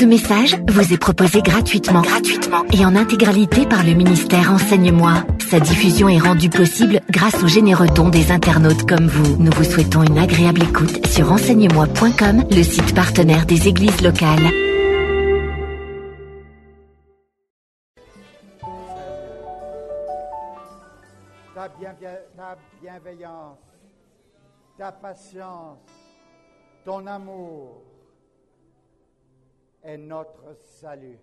Ce message vous est proposé gratuitement et en intégralité par le ministère Enseigne-moi. Sa diffusion est rendue possible grâce aux généreux dons des internautes comme vous. Nous vous souhaitons une agréable écoute sur enseigne-moi.com, le site partenaire des églises locales. Ta bienveillance, ta patience, ton amour est notre salut.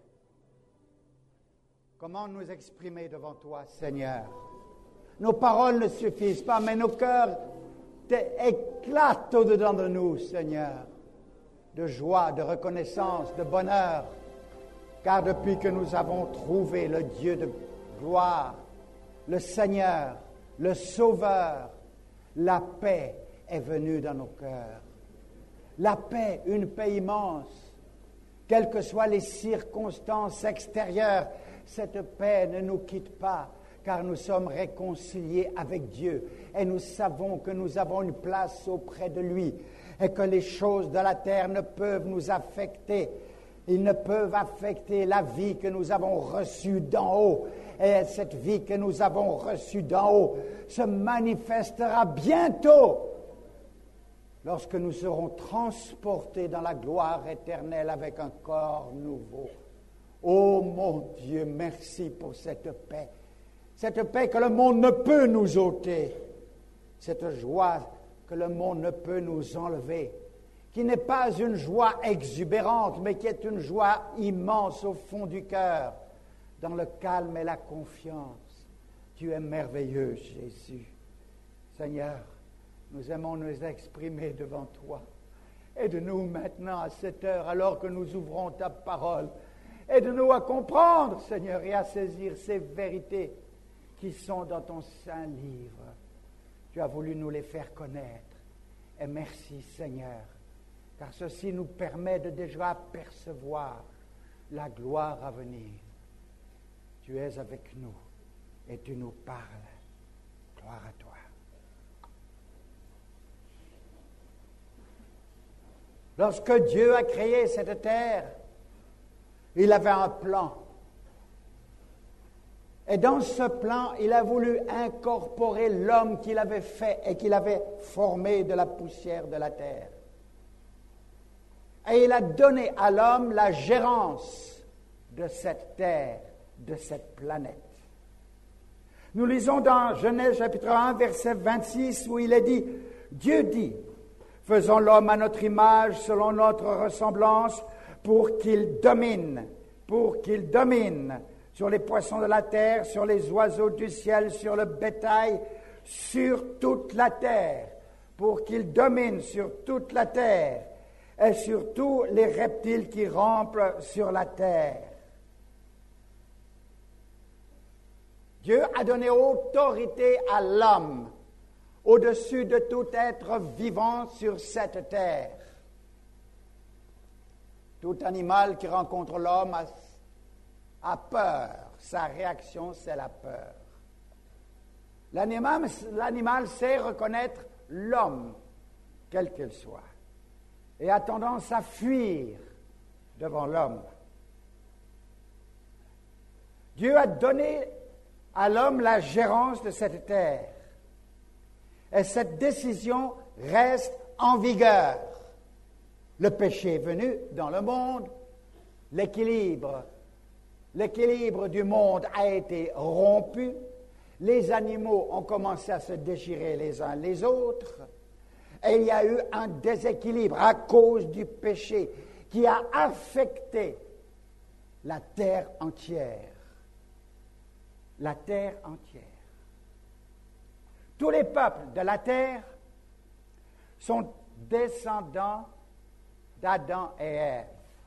Comment nous exprimer devant toi, Seigneur? Nos paroles ne suffisent pas, mais nos cœurs éclatent au-dedans de nous, Seigneur, de joie, de reconnaissance, de bonheur, car depuis que nous avons trouvé le Dieu de gloire, le Seigneur, le Sauveur, la paix est venue dans nos cœurs. La paix, une paix immense. Quelles que soient les circonstances extérieures, cette paix ne nous quitte pas, car nous sommes réconciliés avec Dieu. Et nous savons que nous avons une place auprès de lui, et que les choses de la terre ne peuvent nous affecter. Ils ne peuvent affecter la vie que nous avons reçue d'en haut. Et cette vie que nous avons reçue d'en haut se manifestera bientôt lorsque nous serons transportés dans la gloire éternelle avec un corps nouveau. Oh mon Dieu, merci pour cette paix que le monde ne peut nous ôter, cette joie que le monde ne peut nous enlever, qui n'est pas une joie exubérante, mais qui est une joie immense au fond du cœur, dans le calme et la confiance. Tu es merveilleux, Jésus. Seigneur, nous aimons nous exprimer devant toi. Aide-nous maintenant à cette heure, alors que nous ouvrons ta parole. Aide-nous à comprendre, Seigneur, et à saisir ces vérités qui sont dans ton saint livre. Tu as voulu nous les faire connaître. Et merci, Seigneur, car ceci nous permet de déjà percevoir la gloire à venir. Tu es avec nous et tu nous parles. Gloire à toi. Lorsque Dieu a créé cette terre, il avait un plan. Et dans ce plan, il a voulu incorporer l'homme qu'il avait fait et qu'il avait formé de la poussière de la terre. Et il a donné à l'homme la gérance de cette terre, de cette planète. Nous lisons dans Genèse chapitre 1, verset 26, où il est dit, Dieu dit, faisons l'homme à notre image, selon notre ressemblance, pour qu'il domine sur les poissons de la terre, sur les oiseaux du ciel, sur le bétail, sur toute la terre, pour qu'il domine sur toute la terre et sur tous les reptiles qui rampent sur la terre. Dieu a donné autorité à l'homme au-dessus de tout être vivant sur cette terre. Tout animal qui rencontre l'homme a peur. Sa réaction, c'est la peur. L'animal sait reconnaître l'homme, quel qu'il soit, et a tendance à fuir devant l'homme. Dieu a donné à l'homme la gérance de cette terre. Et cette décision reste en vigueur. Le péché est venu dans le monde, l'équilibre du monde a été rompu, les animaux ont commencé à se déchirer les uns les autres, et il y a eu un déséquilibre à cause du péché qui a affecté la terre entière. La terre entière. Tous les peuples de la terre sont descendants d'Adam et Ève.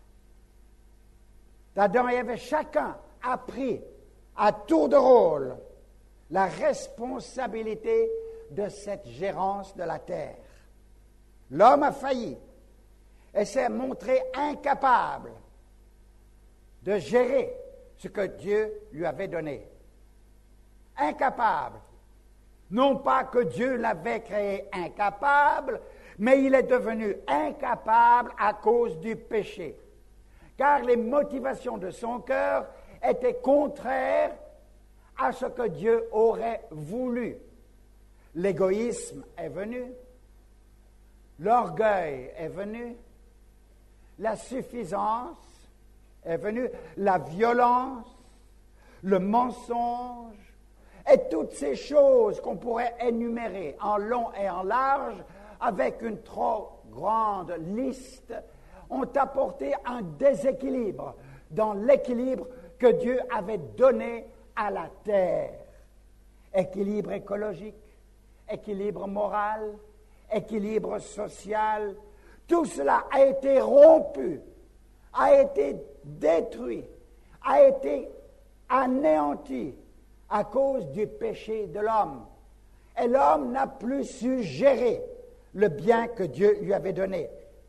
D'Adam et Ève, chacun a pris à tour de rôle la responsabilité de cette gérance de la terre. L'homme a failli et s'est montré incapable de gérer ce que Dieu lui avait donné. Incapable. Non pas que Dieu l'avait créé incapable, mais il est devenu incapable à cause du péché. car les motivations de son cœur étaient contraires à ce que Dieu aurait voulu. L'égoïsme est venu, l'orgueil est venu, la suffisance est venue, la violence, le mensonge, et toutes ces choses qu'on pourrait énumérer en long et en large, avec une trop grande liste, ont apporté un déséquilibre dans l'équilibre que Dieu avait donné à la terre. Équilibre écologique, équilibre moral, équilibre social, tout cela a été rompu, a été détruit, a été anéanti à cause du péché de l'homme. Et l'homme n'a plus su gérer le bien que Dieu lui avait donné.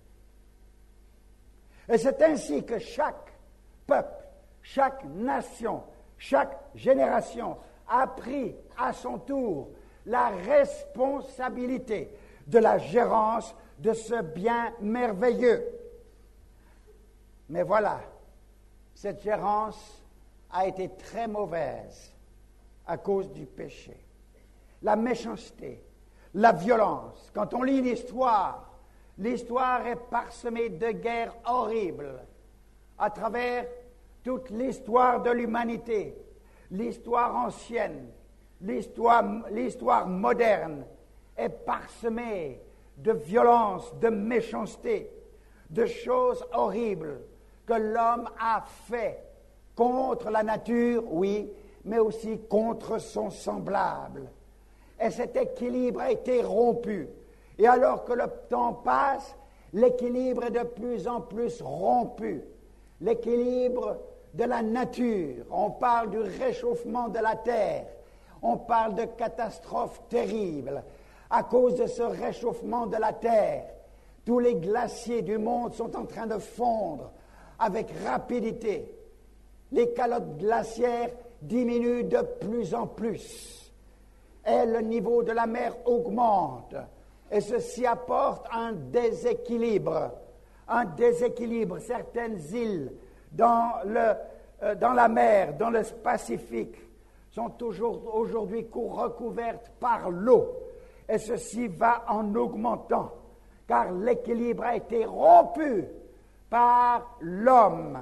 Et c'est ainsi que chaque peuple, chaque nation, chaque génération a pris à son tour la responsabilité de la gérance de ce bien merveilleux. Mais voilà, cette gérance a été très mauvaise à cause du péché. La méchanceté, la violence. Quand on lit l'histoire est parsemée de guerres horribles à travers toute l'histoire de l'humanité, l'histoire ancienne, l'histoire moderne est parsemée de violence, de méchanceté, de choses horribles que l'homme a fait contre la nature, oui, mais aussi contre son semblable. Et cet équilibre a été rompu. Et alors que le temps passe, l'équilibre est de plus en plus rompu. L'équilibre de la nature, on parle du réchauffement de la terre, on parle de catastrophes terribles. À cause de ce réchauffement de la terre, tous les glaciers du monde sont en train de fondre avec rapidité. Les calottes glaciaires diminuent de plus en plus. Et le niveau de la mer augmente. Et ceci apporte un déséquilibre. Un déséquilibre. Certaines îles dans la mer, dans le Pacifique, sont toujours aujourd'hui recouvertes par l'eau. Et ceci va en augmentant, car l'équilibre a été rompu par l'homme,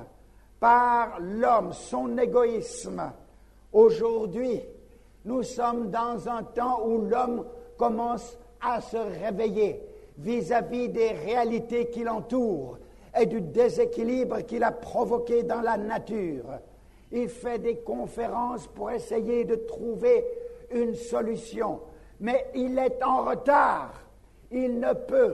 son égoïsme. Aujourd'hui, nous sommes dans un temps où l'homme commence à se réveiller vis-à-vis des réalités qui l'entourent et du déséquilibre qu'il a provoqué dans la nature. Il fait des conférences pour essayer de trouver une solution, mais il est en retard. Il ne peut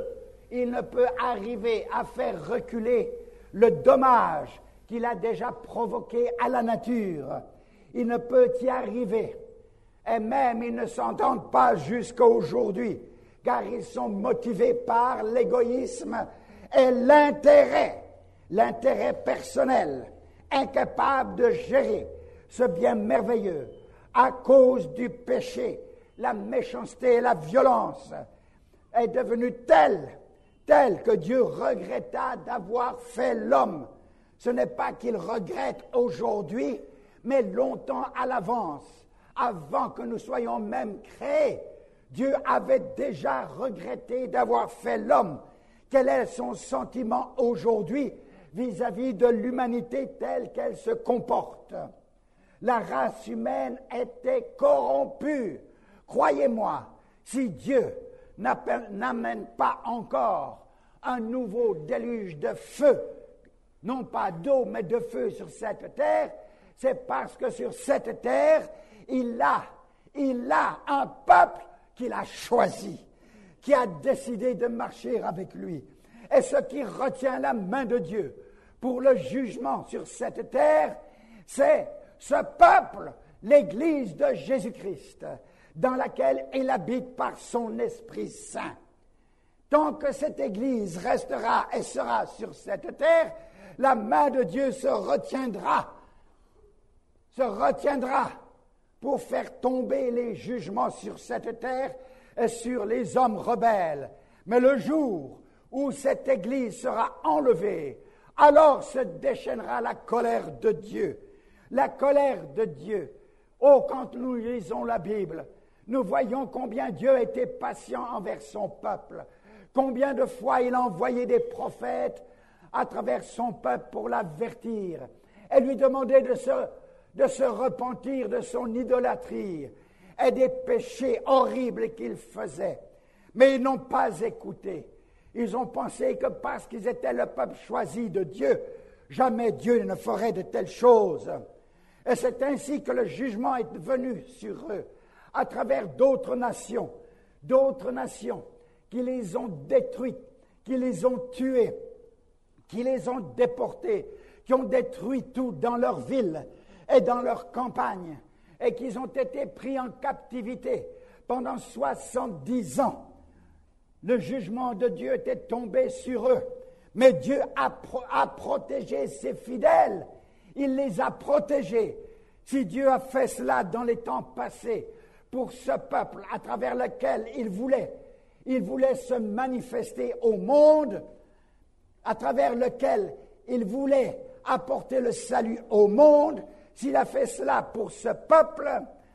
arriver à faire reculer le dommage qu'il a déjà provoqué à la nature. Il ne peut y arriver. Et même, ils ne s'entendent pas jusqu'à aujourd'hui, car ils sont motivés par l'égoïsme et l'intérêt personnel, incapables de gérer ce bien merveilleux à cause du péché. La méchanceté et la violence est devenue telle que Dieu regretta d'avoir fait l'homme. Ce n'est pas qu'il regrette aujourd'hui, mais longtemps à l'avance, avant que nous soyons même créés. Dieu avait déjà regretté d'avoir fait l'homme. Quel est son sentiment aujourd'hui vis-à-vis de l'humanité telle qu'elle se comporte? La race humaine était corrompue. Croyez-moi, si Dieu n'amène pas encore un nouveau déluge de feu, non pas d'eau, mais de feu sur cette terre, c'est parce que sur cette terre, il a un peuple qu'il a choisi, qui a décidé de marcher avec lui. Et ce qui retient la main de Dieu pour le jugement sur cette terre, c'est ce peuple, l'Église de Jésus-Christ, dans laquelle il habite par son Esprit Saint. Tant que cette Église restera et sera sur cette terre, la main de Dieu se retiendra pour faire tomber les jugements sur cette terre et sur les hommes rebelles. Mais le jour où cette Église sera enlevée alors se déchaînera la colère de Dieu. La colère de Dieu. Oh, quand nous lisons la Bible, nous voyons combien Dieu était patient envers son peuple. Combien de fois il a envoyé des prophètes à travers son peuple pour l'avertir et lui demander de se repentir de son idolâtrie et des péchés horribles qu'il faisait. Mais ils n'ont pas écouté. Ils ont pensé que parce qu'ils étaient le peuple choisi de Dieu, jamais Dieu ne ferait de telles choses. Et c'est ainsi que le jugement est venu sur eux, à travers d'autres nations qui les ont détruits, qui les ont tués, qui les ont déportés, qui ont détruit tout dans leur ville et dans leur campagne, et qui ont été pris en captivité pendant 70 ans. Le jugement de Dieu était tombé sur eux, mais Dieu a protégé ses fidèles. Il les a protégés. Si Dieu a fait cela dans les temps passés pour ce peuple à travers lequel il voulait se manifester au monde, à travers lequel il voulait apporter le salut au monde, s'il a fait cela pour ce peuple,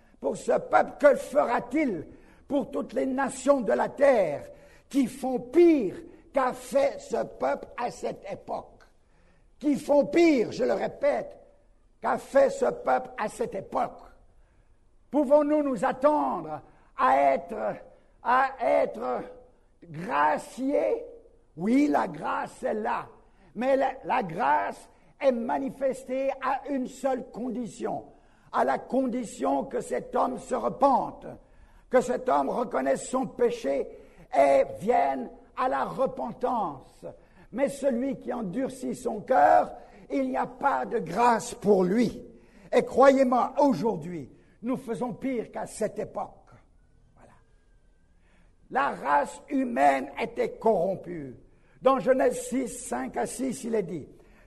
que fera-t-il pour toutes les nations de la terre qui font pire qu'a fait ce peuple à cette époque? Qui font pire, je le répète, qu'a fait ce peuple à cette époque? Pouvons-nous nous attendre à être graciés? Oui, la grâce est là, mais la grâce est manifestée à une seule condition, à la condition que cet homme se repente, que cet homme reconnaisse son péché et vienne à la repentance. Mais celui qui endurcit son cœur, il n'y a pas de grâce pour lui. Et croyez-moi, aujourd'hui, nous faisons pire qu'à cette époque. Voilà. La race humaine était corrompue. Dans Genèse 6, 5 à 6, il est dit,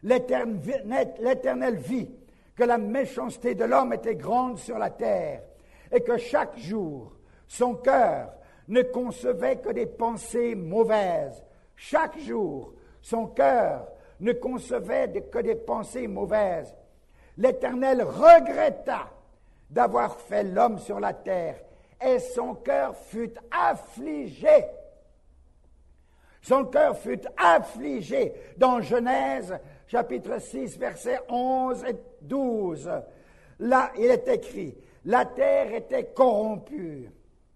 l'Éternel vit que la méchanceté de l'homme était grande sur la terre et que chaque jour, son cœur ne concevait que des pensées mauvaises. Chaque jour, son cœur ne concevait que des pensées mauvaises. L'Éternel regretta d'avoir fait l'homme sur la terre, et son cœur fut affligé. Son cœur fut affligé. Dans Genèse, chapitre 6, versets 11 et 12, là, il est écrit, « La terre était corrompue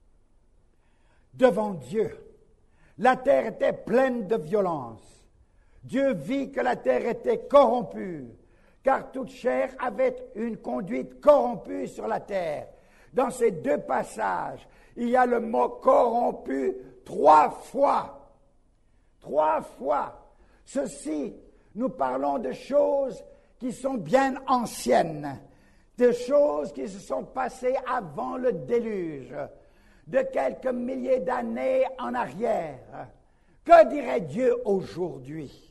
devant Dieu. La terre était pleine de violence. Dieu vit que la terre était corrompue, car toute chair avait une conduite corrompue sur la terre. » Dans ces deux passages, il y a le mot corrompu 3 fois. 3 fois. Ceci, nous parlons de choses qui sont bien anciennes, de choses qui se sont passées avant le déluge, de quelques milliers d'années en arrière. Que dirait Dieu aujourd'hui?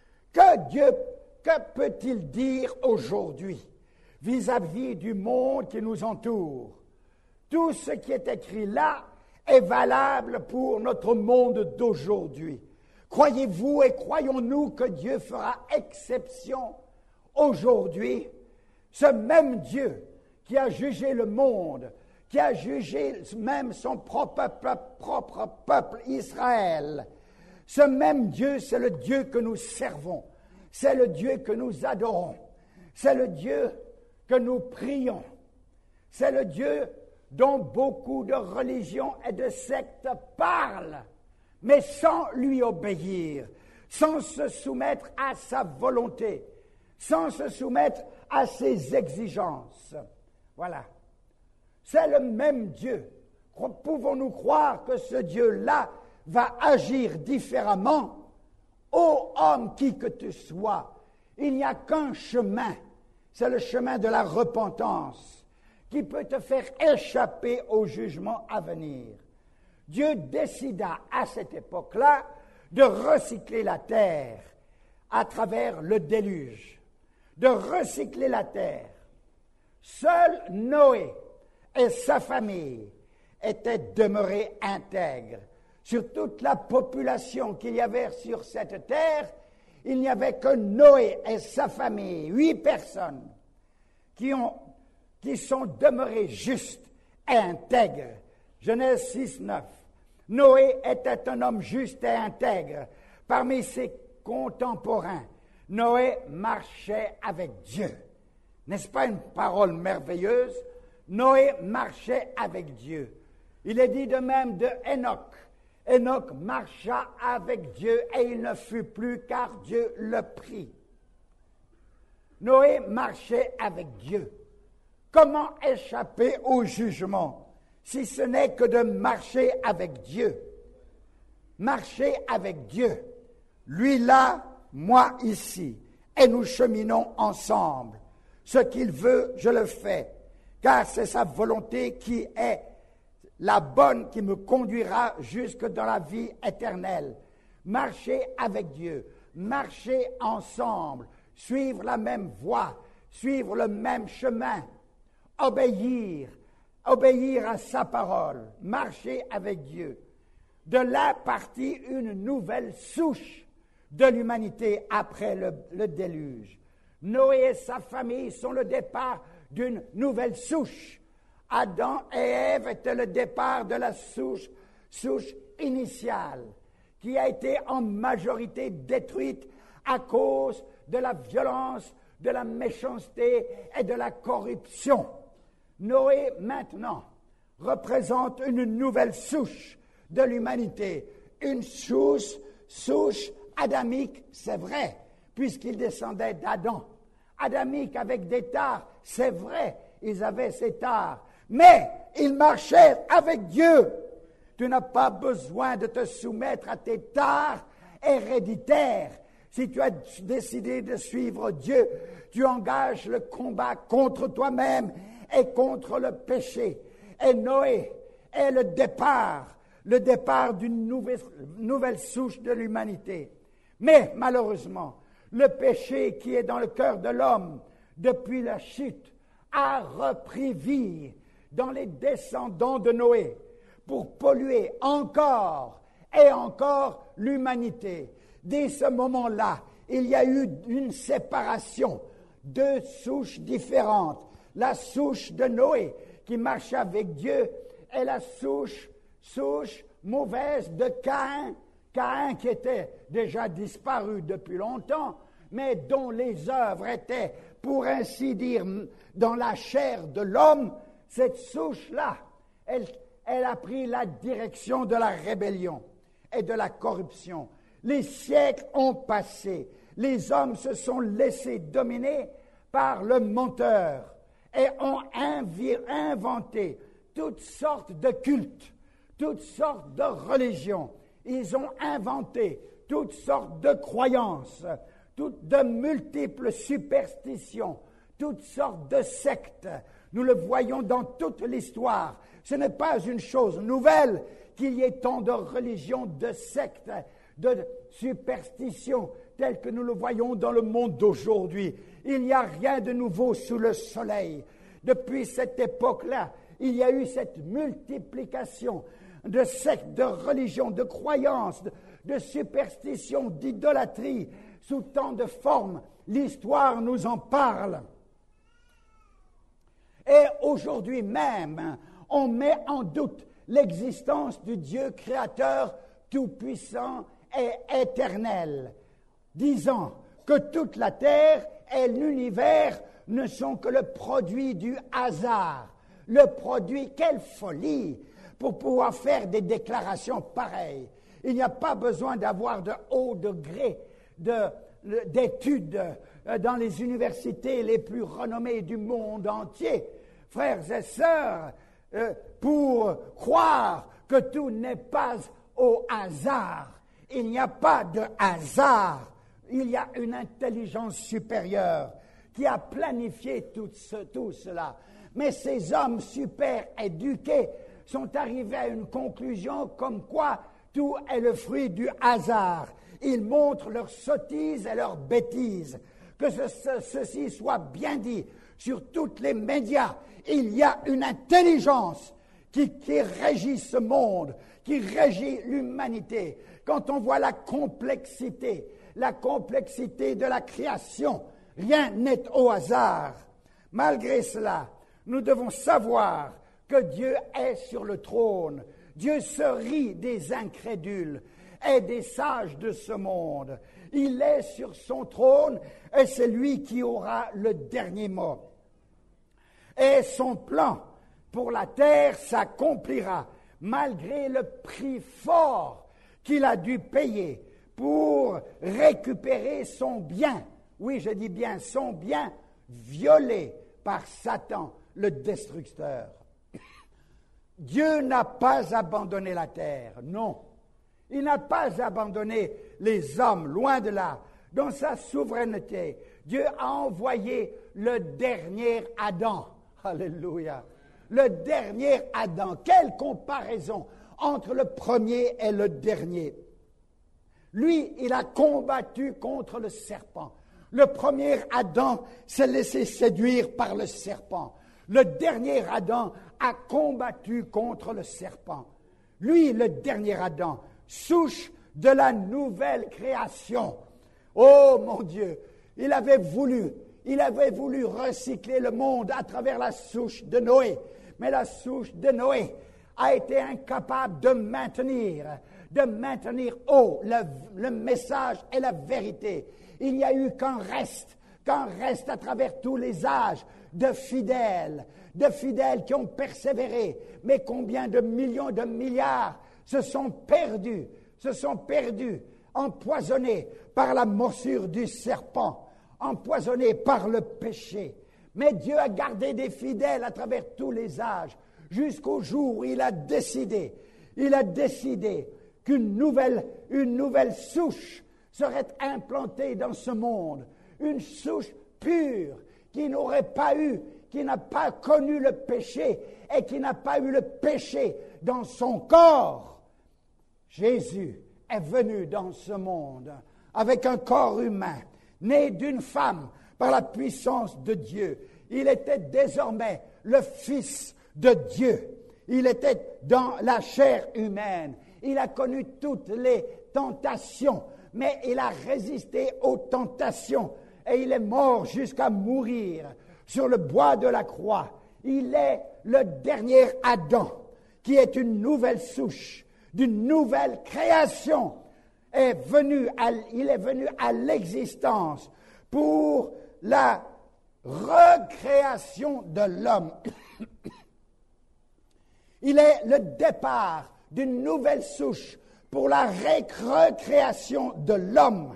Que peut-il dire aujourd'hui vis-à-vis du monde qui nous entoure? Tout ce qui est écrit là est valable pour notre monde d'aujourd'hui. Croyez-vous et croyons-nous que Dieu fera exception aujourd'hui? Ce même Dieu qui a jugé le monde, qui a jugé même son propre peuple Israël, ce même Dieu, c'est le Dieu que nous servons, c'est le Dieu que nous adorons, c'est le Dieu que nous prions, c'est le Dieu dont beaucoup de religions et de sectes parlent, mais sans lui obéir, sans se soumettre à sa volonté, sans se soumettre à ses exigences. Voilà. C'est le même Dieu. Pouvons-nous croire que ce Dieu-là va agir différemment? Ô homme, qui que tu sois, il n'y a qu'un chemin, c'est le chemin de la repentance, qui peut te faire échapper au jugement à venir. Dieu décida à cette époque-là de recycler la terre à travers le déluge, de recycler la terre. Seul Noé et sa famille étaient demeurés intègres. Sur toute la population qu'il y avait sur cette terre, il n'y avait que Noé et sa famille, 8 personnes, qui sont demeurées justes et intègres. Genèse 6, 9. Noé était un homme juste et intègre. Parmi ses contemporains, Noé marchait avec Dieu. N'est-ce pas une parole merveilleuse? Noé marchait avec Dieu. Il est dit de même de Enoch. Enoch marcha avec Dieu et il ne fut plus car Dieu le prit. Noé marchait avec Dieu. Comment échapper au jugement si ce n'est que de marcher avec Dieu? Marcher avec Dieu. Lui là, moi ici. Et nous cheminons ensemble. Ce qu'il veut, je le fais. Car c'est sa volonté qui est la bonne qui me conduira jusque dans la vie éternelle. Marcher avec Dieu, marcher ensemble, suivre la même voie, suivre le même chemin, obéir à sa parole, marcher avec Dieu. De là partit une nouvelle souche de l'humanité après le déluge. Noé et sa famille sont le départ d'une nouvelle souche. Adam et Ève étaient le départ de la souche initiale, qui a été en majorité détruite à cause de la violence, de la méchanceté et de la corruption. Noé, maintenant, représente une nouvelle souche de l'humanité, une souche adamique, c'est vrai, puisqu'il descendait d'Adam. Adamique avec des tares, c'est vrai, ils avaient ces tares. Mais il marchait avec Dieu. Tu n'as pas besoin de te soumettre à tes tares héréditaires. Si tu as décidé de suivre Dieu, tu engages le combat contre toi-même et contre le péché. Et Noé est le départ d'une nouvelle souche de l'humanité. Mais malheureusement, le péché qui est dans le cœur de l'homme depuis la chute a repris vie dans les descendants de Noé pour polluer encore et encore l'humanité. Dès ce moment-là, il y a eu une séparation, 2 souches différentes. La souche de Noé qui marchait avec Dieu et la souche mauvaise de Caïn. Caïn qui était déjà disparu depuis longtemps, mais dont les œuvres étaient, pour ainsi dire, dans la chair de l'homme. Cette souche-là, elle a pris la direction de la rébellion et de la corruption. Les siècles ont passé. Les hommes se sont laissés dominer par le menteur et ont inventé toutes sortes de cultes, toutes sortes de religions. Ils ont inventé toutes sortes de croyances, de multiples superstitions, toutes sortes de sectes. Nous le voyons dans toute l'histoire. Ce n'est pas une chose nouvelle qu'il y ait tant de religions, de sectes, de superstitions telles que nous le voyons dans le monde d'aujourd'hui. Il n'y a rien de nouveau sous le soleil. Depuis cette époque-là, il y a eu cette multiplication de sectes, de religions, de croyances, de superstitions, d'idolâtrie, sous tant de formes. L'histoire nous en parle. Et aujourd'hui même, on met en doute l'existence du Dieu créateur tout-puissant et éternel, disant que toute la terre et l'univers ne sont que le produit du hasard. Le produit, quelle folie pour pouvoir faire des déclarations pareilles. Il n'y a pas besoin d'avoir de haut degré d'études dans les universités les plus renommées du monde entier, frères et sœurs, pour croire que tout n'est pas au hasard. Il n'y a pas de hasard. Il y a une intelligence supérieure qui a planifié tout cela. Mais ces hommes super éduqués sont arrivés à une conclusion comme quoi tout est le fruit du hasard. Ils montrent leurs sottises et leurs bêtises. Que ceci soit bien dit sur tous les médias, il y a une intelligence qui régit ce monde, qui régit l'humanité. Quand on voit la complexité, la complexité de la création. Rien n'est au hasard. Malgré cela, nous devons savoir que Dieu est sur le trône. Dieu se rit des incrédules et des sages de ce monde. Il est sur son trône et c'est lui qui aura le dernier mot. Et son plan pour la terre s'accomplira malgré le prix fort qu'il a dû payer pour récupérer son bien. Oui, je dis bien son bien violé par Satan, le destructeur. Dieu n'a pas abandonné la terre, non. Il n'a pas abandonné les hommes, loin de là. Dans sa souveraineté, Dieu a envoyé le dernier Adam. Alléluia. Le dernier Adam. Quelle comparaison entre le premier et le dernier. Lui, il a combattu contre le serpent. Le premier Adam s'est laissé séduire par le serpent. Le dernier Adam a combattu contre le serpent. Lui, le dernier Adam, souche de la nouvelle création. Oh mon Dieu, il avait voulu recycler le monde à travers la souche de Noé. Mais la souche de Noé a été incapable de maintenir haut le message et la vérité. Il n'y a eu qu'un reste à travers tous les âges de fidèles qui ont persévéré. Mais combien de millions, de milliards se sont perdus, empoisonnés par la morsure du serpent, empoisonnés par le péché. Mais Dieu a gardé des fidèles à travers tous les âges, jusqu'au jour où il a décidé qu'une nouvelle souche serait implantée dans ce monde, une souche pure qui n'a pas connu le péché et qui n'a pas eu le péché dans son corps. Jésus est venu dans ce monde avec un corps humain, né d'une femme par la puissance de Dieu. Il était désormais le Fils de Dieu. Il était dans la chair humaine. Il a connu toutes les tentations, mais il a résisté aux tentations et il est mort jusqu'à mourir sur le bois de la croix. Il est le dernier Adam qui est une nouvelle souche, d'une nouvelle création. Il est venu à l'existence pour la recréation de l'homme. Il est le départ d'une nouvelle souche pour la recréation de l'homme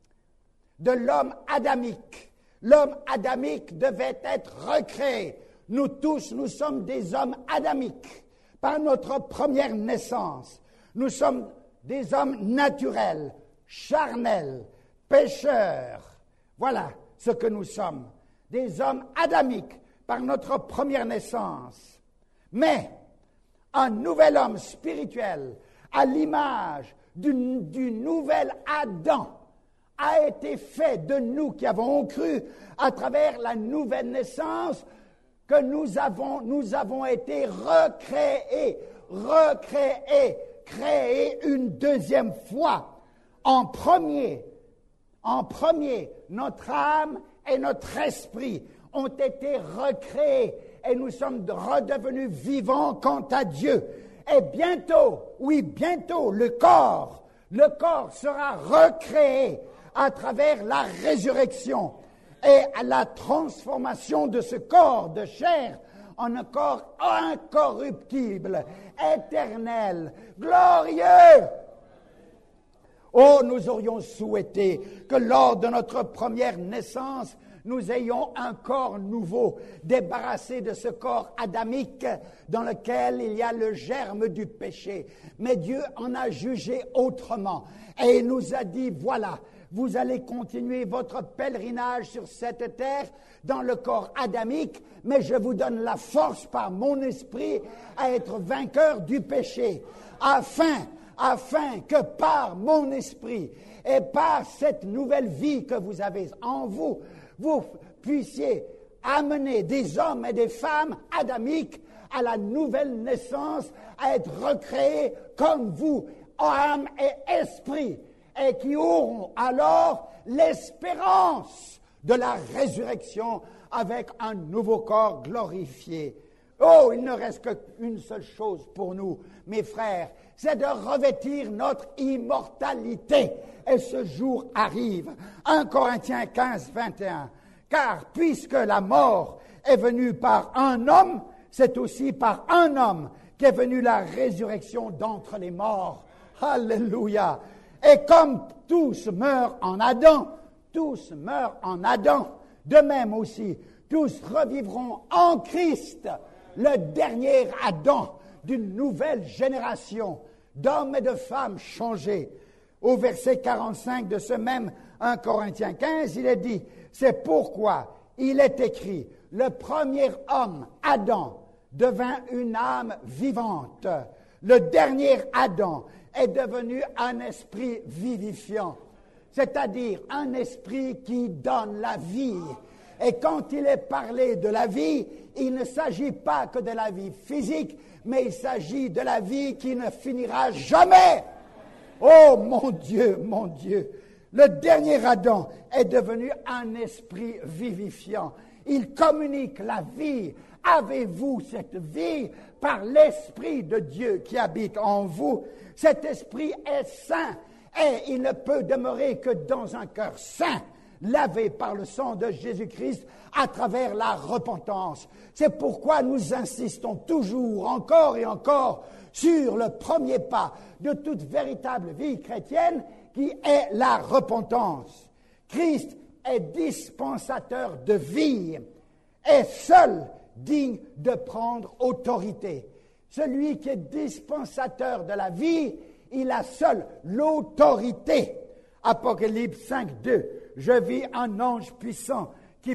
adamique. L'homme adamique devait être recréé. Nous tous, nous sommes des hommes adamiques par notre première naissance. Nous sommes des hommes naturels, charnels, pécheurs. Voilà ce que nous sommes, des hommes adamiques par notre première naissance. Mais un nouvel homme spirituel, à l'image du nouvel Adam, a été fait de nous qui avons cru à travers la nouvelle naissance que nous avons été créés une deuxième fois. En premier, notre âme et notre esprit ont été recréés et nous sommes redevenus vivants quant à Dieu. Et bientôt, le corps sera recréé à travers la résurrection et à la transformation de ce corps de chair en un corps incorruptible, éternel, glorieux. Oh, nous aurions souhaité que lors de notre première naissance, nous ayons un corps nouveau, débarrassé de ce corps adamique dans lequel il y a le germe du péché. Mais Dieu en a jugé autrement et il nous a dit, voilà, vous allez continuer votre pèlerinage sur cette terre dans le corps adamique, mais je vous donne la force par mon esprit à être vainqueur du péché, afin que par mon esprit et par cette nouvelle vie que vous avez en vous, vous puissiez amener des hommes et des femmes adamiques à la nouvelle naissance, à être recréés comme vous, âme et esprit. et qui auront alors l'espérance de la résurrection avec un nouveau corps glorifié. Oh, il ne reste qu'une seule chose pour nous, mes frères, c'est de revêtir notre immortalité. Et ce jour arrive. 1 Corinthiens 15, 21. Car puisque la mort est venue par un homme, c'est aussi par un homme qu'est venue la résurrection d'entre les morts. Alléluia. Et comme tous meurent en Adam, tous meurent en Adam, de même aussi, tous revivront en Christ, le dernier Adam d'une nouvelle génération d'hommes et de femmes changés. Au verset 45 de ce même 1 Corinthiens 15, il est dit, c'est pourquoi il est écrit, le premier homme, Adam, devint une âme vivante. Le dernier Adam est devenu un esprit vivifiant, c'est-à-dire un esprit qui donne la vie. Et quand il est parlé de la vie, il ne s'agit pas que de la vie physique, mais il s'agit de la vie qui ne finira jamais. Oh mon Dieu, le dernier Adam est devenu un esprit vivifiant. Il communique la vie. Avez-vous cette vie par l'Esprit de Dieu qui habite en vous? Cet esprit est saint et il ne peut demeurer que dans un cœur saint, lavé par le sang de Jésus-Christ à travers la repentance. C'est pourquoi nous insistons toujours, encore et encore, sur le premier pas de toute véritable vie chrétienne qui est la repentance. Christ est dispensateur de vie et seul digne de prendre autorité. Celui qui est dispensateur de la vie, il a seul l'autorité. Apocalypse 5, 2. Je vis un ange puissant qui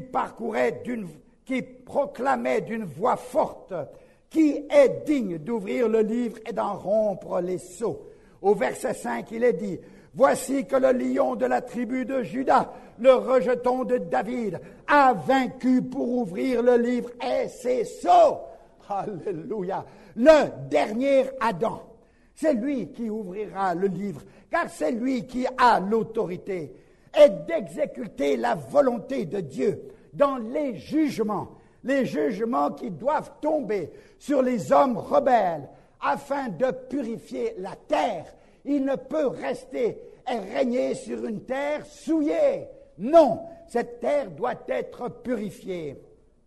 proclamait d'une voix forte, qui est digne d'ouvrir le livre et d'en rompre les sceaux. Au verset 5, il est dit, voici que le lion de la tribu de Juda, le rejeton de David, a vaincu pour ouvrir le livre et ses sceaux. Alléluia. Le dernier Adam, c'est lui qui ouvrira le livre, car c'est lui qui a l'autorité et d'exécuter la volonté de Dieu dans les jugements qui doivent tomber sur les hommes rebelles afin de purifier la terre. Il ne peut rester et régner sur une terre souillée. Non, cette terre doit être purifiée.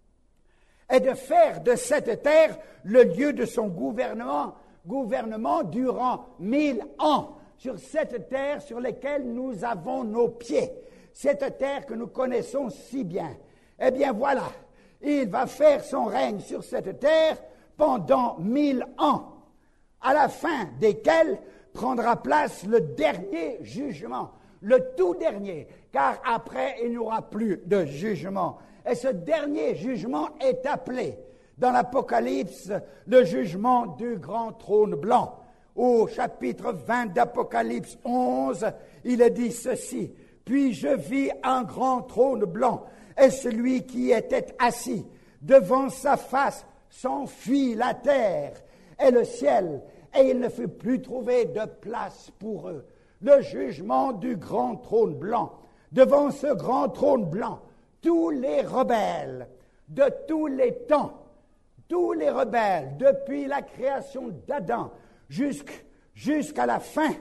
Et de faire de cette terre le lieu de son gouvernement durant 1000 ans, sur cette terre sur laquelle nous avons nos pieds, cette terre que nous connaissons si bien. Eh bien voilà, il va faire son règne sur cette terre pendant 1000 ans, à la fin desquels prendra place le dernier jugement, le tout dernier, car après il n'y aura plus de jugement. Et ce dernier jugement est appelé dans l'Apocalypse le jugement du grand trône blanc. Au chapitre 20 d'Apocalypse 11, il est dit ceci, « Puis je vis un grand trône blanc, et celui qui était assis devant sa face s'enfuit la terre et le ciel, et il ne fut plus trouvé de place pour eux. » Le jugement du grand trône blanc. Devant ce grand trône blanc, tous les rebelles de tous les temps, tous les rebelles depuis la création d'Adam jusqu'à la fin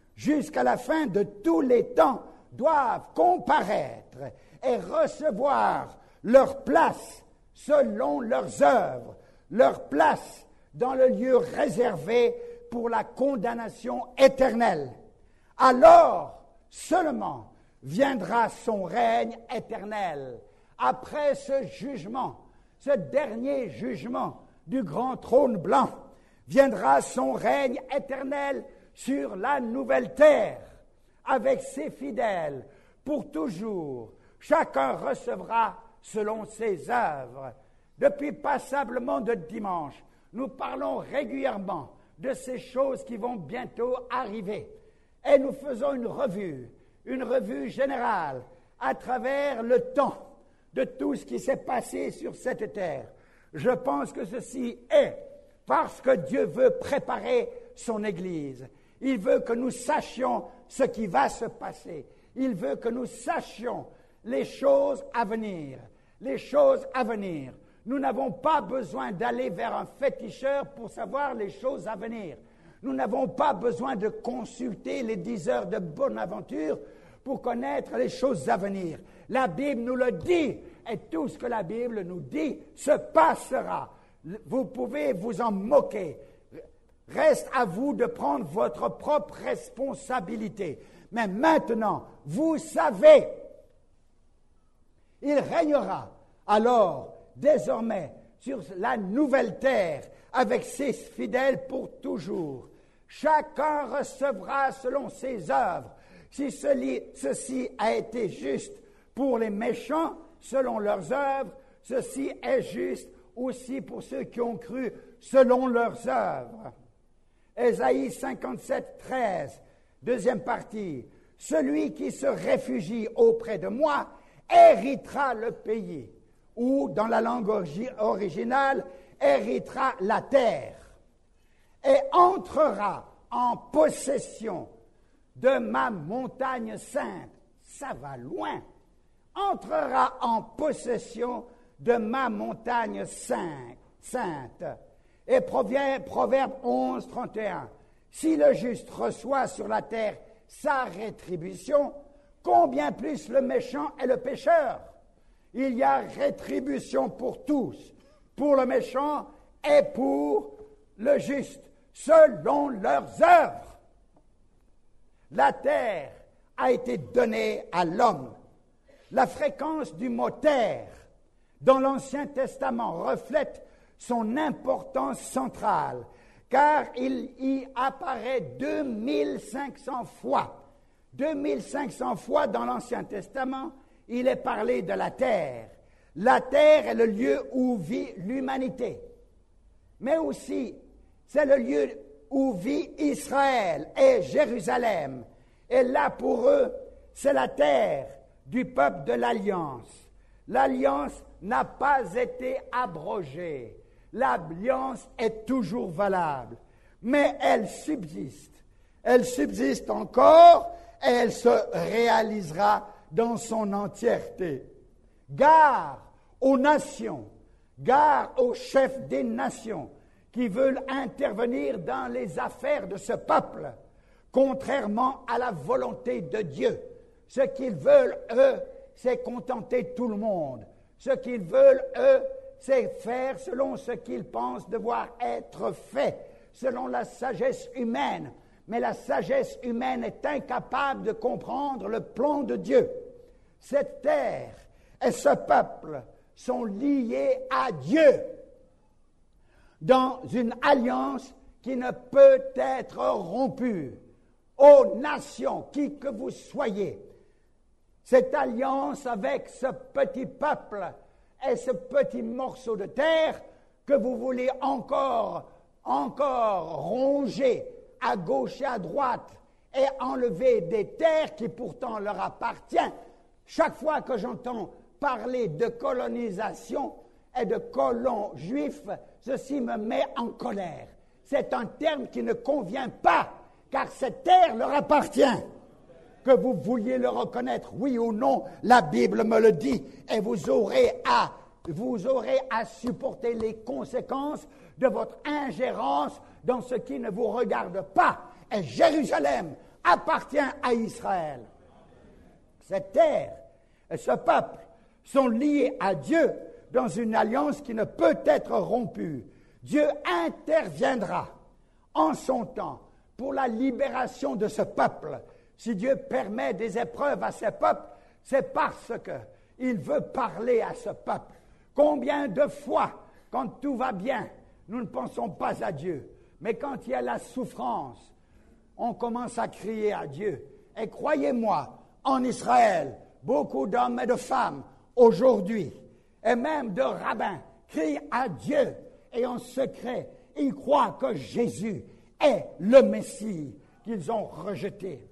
de tous les temps, doivent comparaître et recevoir leur place selon leurs œuvres, leur place dans le lieu réservé pour la condamnation éternelle. Alors seulement viendra son règne éternel. Après ce jugement, ce dernier jugement du grand trône blanc, viendra son règne éternel sur la nouvelle terre, avec ses fidèles, pour toujours. Chacun recevra selon ses œuvres. Depuis passablement de dimanches, nous parlons régulièrement de ces choses qui vont bientôt arriver. Et nous faisons une revue générale à travers le temps de tout ce qui s'est passé sur cette terre. Je pense que ceci est parce que Dieu veut préparer son Église. Il veut que nous sachions ce qui va se passer. Il veut que nous sachions les choses à venir. Les choses à venir. Nous n'avons pas besoin d'aller vers un féticheur pour savoir les choses à venir. Nous n'avons pas besoin de consulter les 10 heures de Bonaventure pour connaître les choses à venir. La Bible nous le dit, et tout ce que la Bible nous dit se passera. Vous pouvez vous en moquer. Reste à vous de prendre votre propre responsabilité. Mais maintenant, vous savez, il régnera alors désormais sur la nouvelle terre avec ses fidèles pour toujours. Chacun recevra selon ses œuvres. Si ceci a été juste pour les méchants, selon leurs œuvres, ceci est juste aussi pour ceux qui ont cru selon leurs œuvres. Ésaïe 57, 13, deuxième partie. Celui qui se réfugie auprès de moi héritera le pays. Ou, dans la langue originale, héritera la terre et entrera en possession de ma montagne sainte. Ça va loin. Entrera en possession de ma montagne sainte. Et Proverbe 11, 31. Si le juste reçoit sur la terre sa rétribution, combien plus le méchant et le pécheur? Il y a rétribution pour tous, pour le méchant et pour le juste, selon leurs œuvres. La terre a été donnée à l'homme. La fréquence du mot terre dans l'Ancien Testament reflète son importance centrale, car il y apparaît 2500 fois. 2500 fois dans l'Ancien Testament, il est parlé de la terre. La terre est le lieu où vit l'humanité. Mais aussi, c'est le lieu où vit Israël et Jérusalem. Et là, pour eux, c'est la terre du peuple de l'Alliance. L'Alliance n'a pas été abrogée. L'Alliance est toujours valable. Mais elle subsiste. Elle subsiste encore et elle se réalisera dans son entièreté. Gare aux nations, gare aux chefs des nations qui veulent intervenir dans les affaires de ce peuple, contrairement à la volonté de Dieu. Ce qu'ils veulent, eux, c'est contenter tout le monde. Ce qu'ils veulent, eux, c'est faire selon ce qu'ils pensent devoir être fait, selon la sagesse humaine. Mais la sagesse humaine est incapable de comprendre le plan de Dieu. Cette terre et ce peuple sont liés à Dieu dans une alliance qui ne peut être rompue. Ô nations, qui que vous soyez, cette alliance avec ce petit peuple et ce petit morceau de terre que vous voulez encore ronger à gauche et à droite et enlever des terres qui pourtant leur appartiennent. Chaque fois que j'entends parler de colonisation et de colons juifs, ceci me met en colère. C'est un terme qui ne convient pas, car cette terre leur appartient. Que vous vouliez le reconnaître, oui ou non, la Bible me le dit, et vous aurez à supporter les conséquences de votre ingérence dans ce qui ne vous regarde pas. Et Jérusalem appartient à Israël. Cette terre et ce peuple sont liés à Dieu dans une alliance qui ne peut être rompue. Dieu interviendra en son temps pour la libération de ce peuple. Si Dieu permet des épreuves à ce peuple, c'est parce qu'il veut parler à ce peuple. Combien de fois, quand tout va bien, nous ne pensons pas à Dieu, mais quand il y a la souffrance, on commence à crier à Dieu. Et croyez-moi, en Israël, beaucoup d'hommes et de femmes, aujourd'hui, et même de rabbins, crient à Dieu, et en secret, ils croient que Jésus est le Messie qu'ils ont rejeté.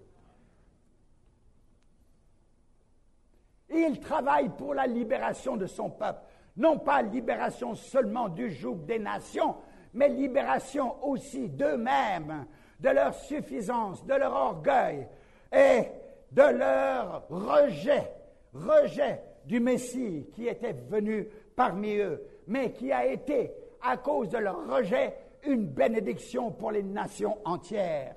Il travaille pour la libération de son peuple. Non pas libération seulement du joug des nations, mais libération aussi d'eux-mêmes, de leur suffisance, de leur orgueil et de leur rejet du Messie qui était venu parmi eux, mais qui a été, à cause de leur rejet, une bénédiction pour les nations entières.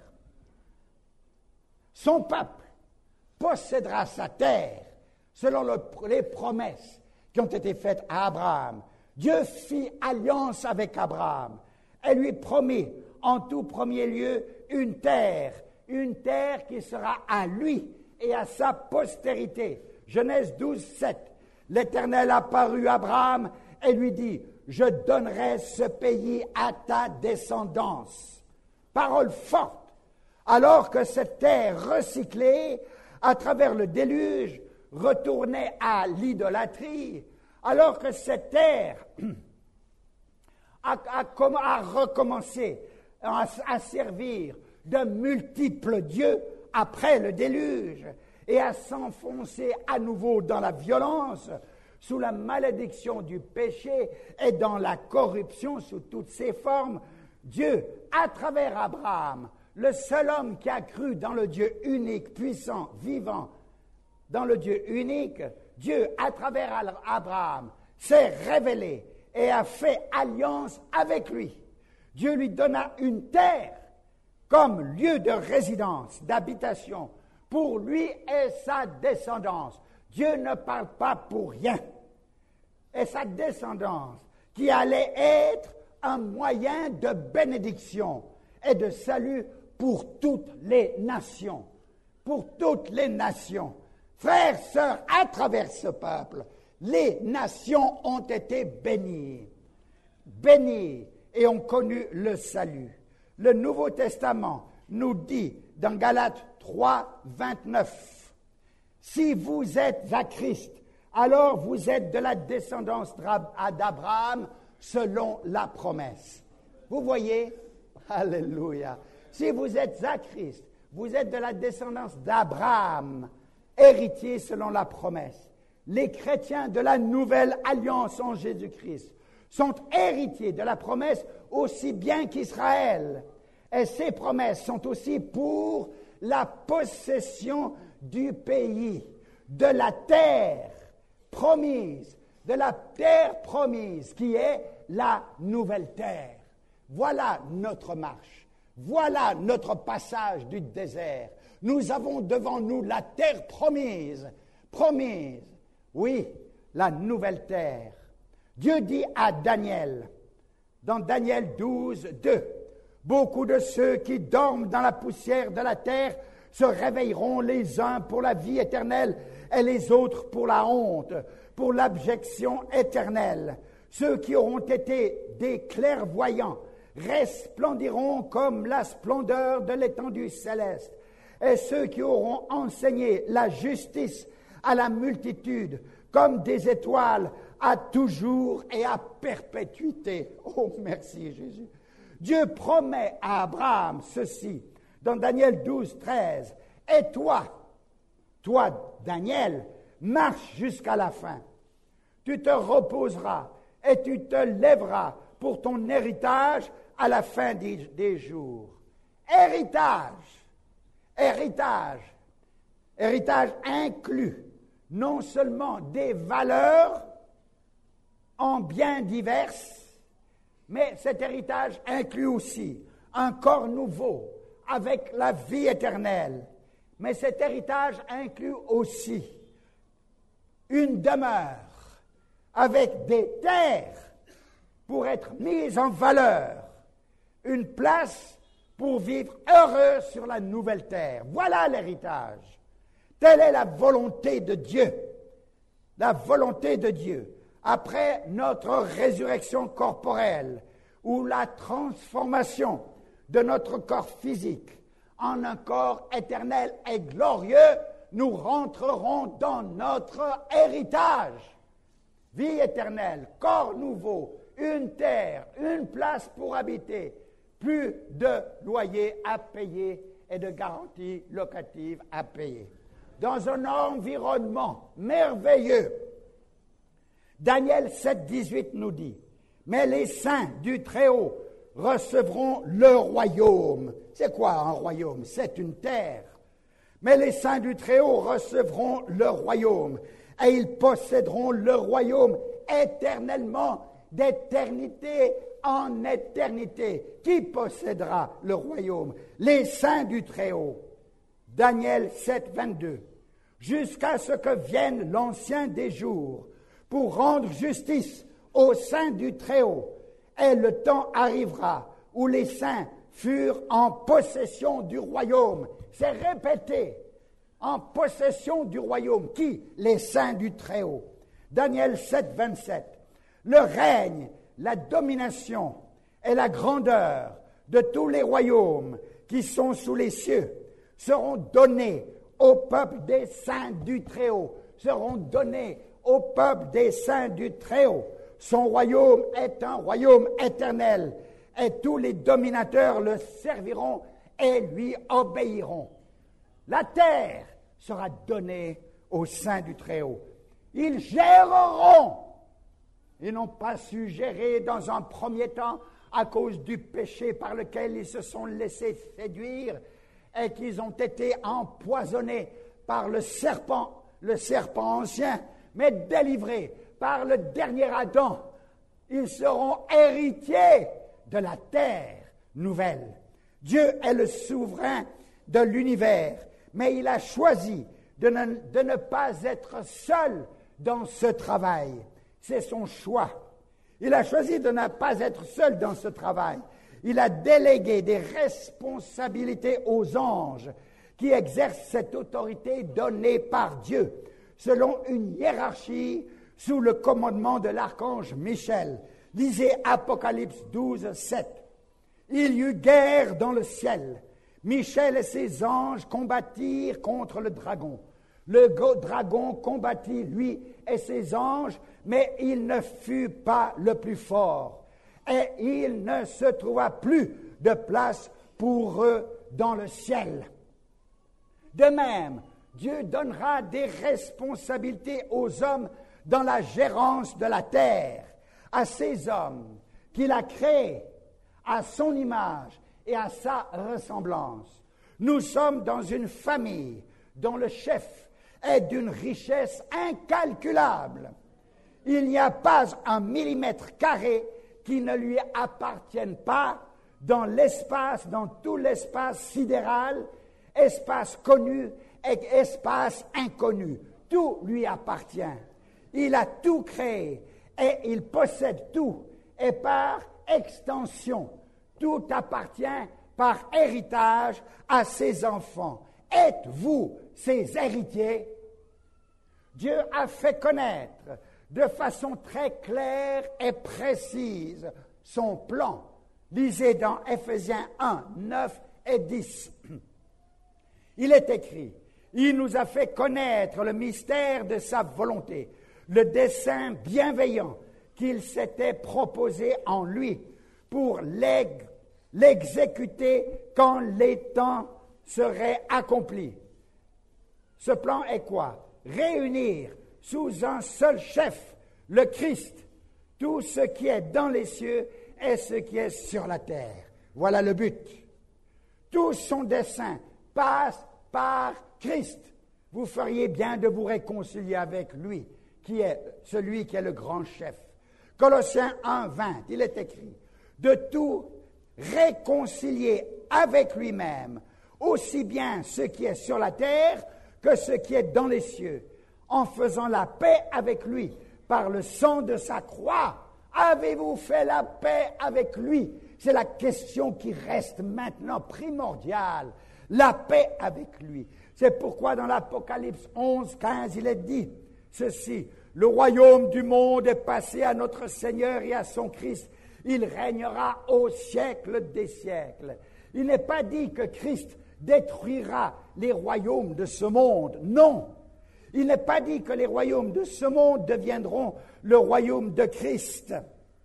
Son peuple possédera sa terre selon les promesses qui ont été faites à Abraham. Dieu fit alliance avec Abraham et lui promit en tout premier lieu une terre qui sera à lui et à sa postérité. Genèse 12, 7. L'Éternel apparut à Abraham et lui dit, « Je donnerai ce pays à ta descendance. » Parole forte. Alors que cette terre recyclée, à travers le déluge, retournait à l'idolâtrie, alors que cette terre a recommencé à servir de multiples dieux après le déluge et à s'enfoncer à nouveau dans la violence, sous la malédiction du péché et dans la corruption sous toutes ses formes, Dieu, à travers Abraham, le seul homme qui a cru dans le Dieu unique, puissant, vivant, dans le Dieu unique, Dieu, à travers Abraham, s'est révélé et a fait alliance avec lui. Dieu lui donna une terre comme lieu de résidence, d'habitation, pour lui et sa descendance. Dieu ne parle pas pour rien. Et sa descendance, qui allait être un moyen de bénédiction et de salut pour toutes les nations. Pour toutes les nations. Frères, sœurs, à travers ce peuple, les nations ont été bénies et ont connu le salut. Le Nouveau Testament nous dit dans Galates 3, 29, « Si vous êtes à Christ, alors vous êtes de la descendance d'Abraham selon la promesse. » Vous voyez? Alléluia. Si vous êtes à Christ, vous êtes de la descendance d'Abraham, héritier selon la promesse. Les chrétiens de la nouvelle alliance en Jésus-Christ sont héritiers de la promesse aussi bien qu'Israël. Et ces promesses sont aussi pour la possession du pays, de la terre promise, qui est la nouvelle terre. Voilà notre marche. Voilà notre passage du désert. Nous avons devant nous la terre promise. Oui, la nouvelle terre. Dieu dit à Daniel, dans Daniel 12, 2, « Beaucoup de ceux qui dorment dans la poussière de la terre se réveilleront les uns pour la vie éternelle et les autres pour la honte, pour l'abjection éternelle. Ceux qui auront été des clairvoyants resplendiront comme la splendeur de l'étendue céleste. Et ceux qui auront enseigné la justice à la multitude, comme des étoiles, à toujours et à perpétuité. » Oh, merci Jésus. Dieu promet à Abraham ceci, dans Daniel 12, 13. « Et toi, Daniel, marche jusqu'à la fin. Tu te reposeras et tu te lèveras pour ton héritage à la fin des jours. » Héritage inclut non seulement des valeurs en biens divers, mais cet héritage inclut aussi un corps nouveau avec la vie éternelle. Mais cet héritage inclut aussi une demeure avec des terres pour être mises en valeur, une place pour vivre heureux sur la nouvelle terre. Voilà l'héritage. Telle est la volonté de Dieu. La volonté de Dieu. Après notre résurrection corporelle, ou la transformation de notre corps physique en un corps éternel et glorieux, nous rentrerons dans notre héritage. Vie éternelle, corps nouveau, une terre, une place pour habiter, plus de loyer à payer et de garantie locative à payer. Dans un environnement merveilleux. Daniel 7, 18 nous dit, « Mais les saints du Très-Haut recevront le royaume. C'est quoi un royaume? C'est une terre. Mais les saints du Très-Haut recevront le royaume, et ils posséderont le royaume éternellement, d'éternité en éternité. Qui possédera le royaume? Les saints du Très-Haut. Daniel 7, 22. Jusqu'à ce que vienne l'ancien des jours, pour rendre justice aux saints du Très-Haut. Et le temps arrivera où les saints furent en possession du royaume. C'est répété. En possession du royaume. Qui? Les saints du Très-Haut. Daniel 7, 27. Le règne, la domination et la grandeur de tous les royaumes qui sont sous les cieux seront donnés au peuple des saints du Très-Haut. Seront donnés au peuple des saints du Très-Haut. Son royaume est un royaume éternel, et tous les dominateurs le serviront et lui obéiront. La terre sera donnée aux saints du Très-Haut. Ils géreront. Ils n'ont pas su gérer dans un premier temps à cause du péché par lequel ils se sont laissés séduire et qu'ils ont été empoisonnés par le serpent ancien, mais délivrés par le dernier Adam. Ils seront héritiers de la terre nouvelle. Dieu est le souverain de l'univers, mais il a choisi de ne pas être seul dans ce travail. C'est son choix. Il a choisi de ne pas être seul dans ce travail. Il a délégué des responsabilités aux anges qui exercent cette autorité donnée par Dieu, selon une hiérarchie sous le commandement de l'archange Michel. Lisez Apocalypse 12, 7. Il y eut guerre dans le ciel. Michel et ses anges combattirent contre le dragon. Le dragon combattit lui et ses anges, mais il ne fut pas le plus fort. Et il ne se trouva plus de place pour eux dans le ciel. De même, Dieu donnera des responsabilités aux hommes dans la gérance de la terre, à ces hommes qu'il a créés à son image et à sa ressemblance. Nous sommes dans une famille dont le chef est d'une richesse incalculable. Il n'y a pas un millimètre carré qui ne lui appartienne pas dans l'espace, dans tout l'espace sidéral, espace connu et espace inconnu. Tout lui appartient. Il a tout créé et il possède tout. Et par extension, tout appartient par héritage à ses enfants. Êtes-vous ses héritiers? Dieu a fait connaître de façon très claire et précise son plan. Lisez dans Éphésiens 1, 9 et 10. Il est écrit, « Il nous a fait connaître le mystère de sa volonté, le dessein bienveillant qu'il s'était proposé en lui pour l'exécuter quand les temps seraient accomplis. » Ce plan est quoi? Réunir sous un seul chef, le Christ, tout ce qui est dans les cieux et ce qui est sur la terre. Voilà le but. Tout son dessein passe par Christ. Vous feriez bien de vous réconcilier avec lui, qui est celui qui est le grand chef. Colossiens 1, 20, il est écrit, de tout réconcilier avec lui-même, aussi bien ce qui est sur la terre que ce qui est dans les cieux, en faisant la paix avec lui par le sang de sa croix. Avez-vous fait la paix avec lui? C'est la question qui reste maintenant primordiale. La paix avec lui. C'est pourquoi dans l'Apocalypse 11, 15, il est dit ceci, « Le royaume du monde est passé à notre Seigneur et à son Christ. Il régnera au siècle des siècles. » Il n'est pas dit que Christ détruira les royaumes de ce monde. Non. Il n'est pas dit que les royaumes de ce monde deviendront le royaume de Christ.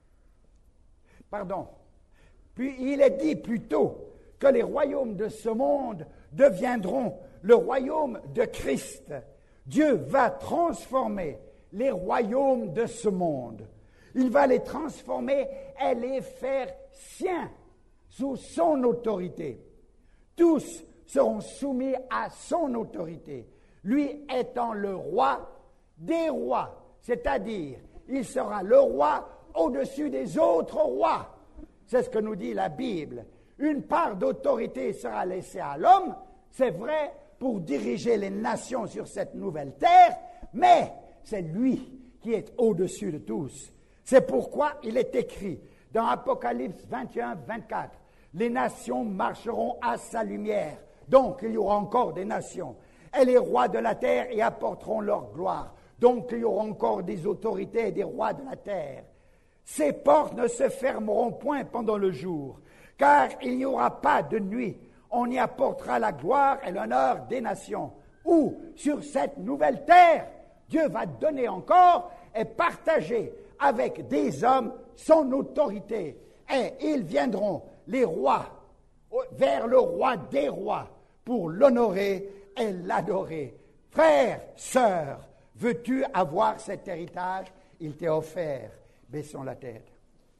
Pardon. Puis il est dit plutôt que les royaumes de ce monde deviendront le royaume de Christ. Dieu va transformer les royaumes de ce monde. Il va les transformer et les faire siens, sous son autorité. Tous seront soumis à son autorité, lui étant le roi des rois, c'est-à-dire, il sera le roi au-dessus des autres rois. C'est ce que nous dit la Bible. Une part d'autorité sera laissée à l'homme, c'est vrai, pour diriger les nations sur cette nouvelle terre, mais c'est lui qui est au-dessus de tous. C'est pourquoi il est écrit dans Apocalypse 21, 24, « Les nations marcheront à sa lumière. » Donc, il y aura encore des nations. « Et les rois de la terre y apporteront leur gloire. » Donc, il y aura encore des autorités et des rois de la terre. Ces portes ne se fermeront point pendant le jour, car il n'y aura pas de nuit. On y apportera la gloire et l'honneur des nations. Ou, sur cette nouvelle terre, Dieu va donner encore et partager avec des hommes son autorité. Et ils viendront, les rois, vers le roi des rois, pour l'honorer et l'adorer. Frères, sœurs, veux-tu avoir cet héritage? Il t'est offert. Baissons la tête.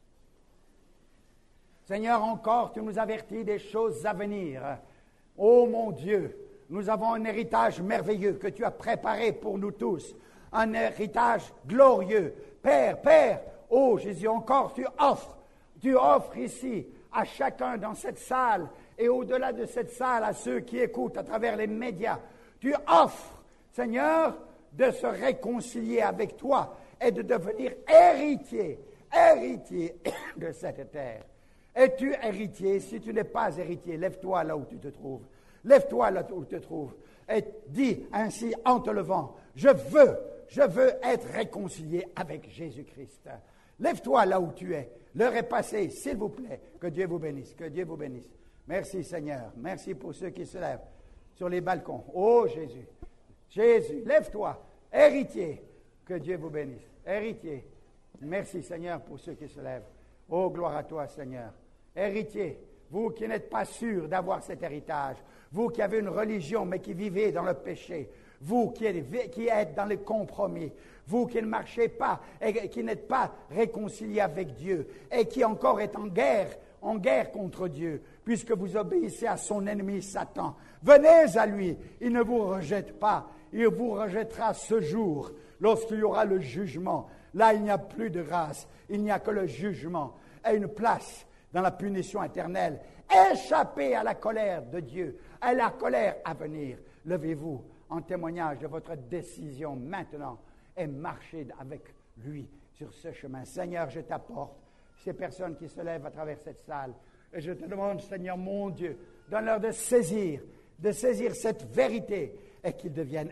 Seigneur, encore, tu nous avertis des choses à venir. Oh mon Dieu, nous avons un héritage merveilleux que tu as préparé pour nous tous. Un héritage glorieux. Père, oh Jésus, encore tu offres ici à chacun dans cette salle et au-delà de cette salle à ceux qui écoutent à travers les médias. Tu offres, Seigneur, de se réconcilier avec toi et de devenir héritier de cette terre. Es-tu héritier? Si tu n'es pas héritier, lève-toi là où tu te trouves. Lève-toi là où tu te trouves et dis ainsi en te levant, je veux être réconcilié avec Jésus-Christ. Lève-toi là où tu es. L'heure est passée, s'il vous plaît. Que Dieu vous bénisse, que Dieu vous bénisse. Merci Seigneur, merci pour ceux qui se lèvent sur les balcons. Oh Jésus, lève-toi, héritier, que Dieu vous bénisse. Héritier, merci Seigneur pour ceux qui se lèvent. Oh, gloire à toi Seigneur. Héritier, vous qui n'êtes pas sûr d'avoir cet héritage, vous qui avez une religion mais qui vivez dans le péché, vous qui êtes dans les compromis, vous qui ne marchez pas et qui n'êtes pas réconciliés avec Dieu et qui encore êtes en guerre contre Dieu, puisque vous obéissez à son ennemi Satan. Venez à lui, il ne vous rejette pas, il vous rejettera ce jour, lorsqu'il y aura le jugement. Là, il n'y a plus de grâce, il n'y a que le jugement et une place dans la punition éternelle. Échappez à la colère de Dieu, à la colère à venir. Levez-vous en témoignage de votre décision maintenant et marchez avec lui sur ce chemin. Seigneur, je t'apporte ces personnes qui se lèvent à travers cette salle. Et je te demande, Seigneur mon Dieu, donne-leur de saisir cette vérité et qu'ils deviennent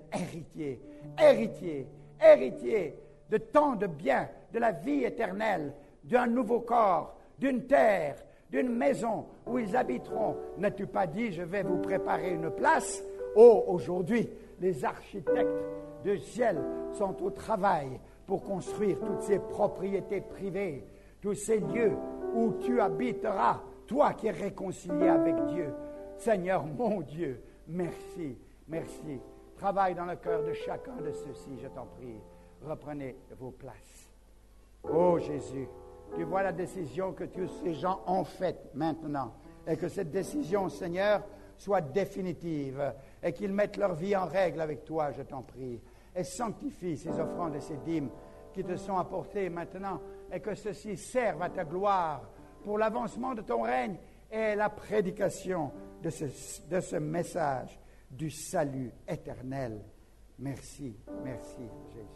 héritiers de tant de biens, de la vie éternelle, d'un nouveau corps, d'une terre, d'une maison où ils habiteront. N'as-tu pas dit, je vais vous préparer une place? Oh, aujourd'hui, les architectes du ciel sont au travail pour construire toutes ces propriétés privées, tous ces lieux où tu habiteras, toi qui es réconcilié avec Dieu. Seigneur, mon Dieu, merci. Travaille dans le cœur de chacun de ceux-ci, je t'en prie. Reprenez vos places. Oh Jésus, tu vois la décision que tous ces gens ont faite maintenant. Et que cette décision, Seigneur, soit définitive. Et qu'ils mettent leur vie en règle avec toi, je t'en prie. Et sanctifie ces offrandes et ces dîmes qui te sont apportées maintenant. Et que ceci serve à ta gloire pour l'avancement de ton règne et la prédication de ce message du salut éternel. Merci Jésus.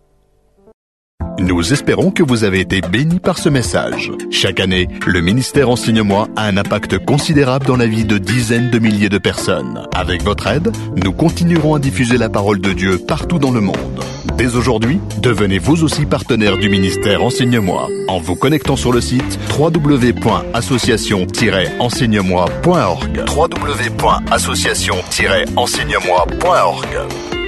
Nous espérons que vous avez été bénis par ce message. Chaque année, le ministère Enseigne-moi a un impact considérable dans la vie de dizaines de milliers de personnes. Avec votre aide, nous continuerons à diffuser la parole de Dieu partout dans le monde. Dès aujourd'hui, devenez vous aussi partenaire du ministère Enseigne-moi en vous connectant sur le site www.association-enseigne-moi.org. www.association-enseigne-moi.org.